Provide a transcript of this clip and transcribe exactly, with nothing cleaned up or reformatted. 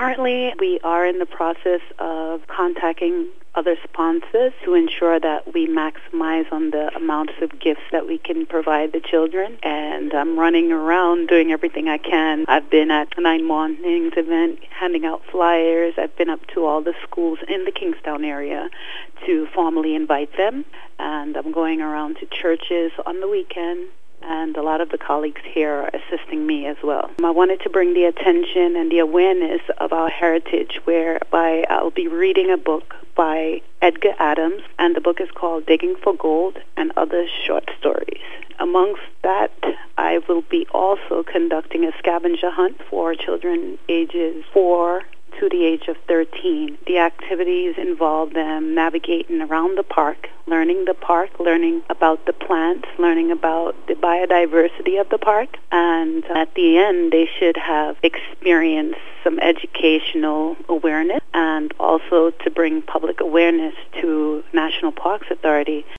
Currently, we are in the process of contacting other sponsors to ensure that we maximize on the amounts of gifts that we can provide the children. And I'm running around doing everything I can. I've been at the Nine Mornings event handing out flyers. I've been up to all the schools in the Kingstown area to formally invite them. And I'm going around to churches on the weekend. And a lot of the colleagues here are assisting me as well. I wanted to bring the attention and the awareness of our heritage, whereby I'll be reading a book by Edgar Adams, and the book is called Digging for Gold and Other Short Stories. Amongst that, I will be also conducting a scavenger hunt for children ages four to the age of thirteen. The activities involve them navigating around the park, learning the park, learning about the plants, learning about the biodiversity of the park, and at the end they should have experienced some educational awareness and also to bring public awareness to National Parks Authority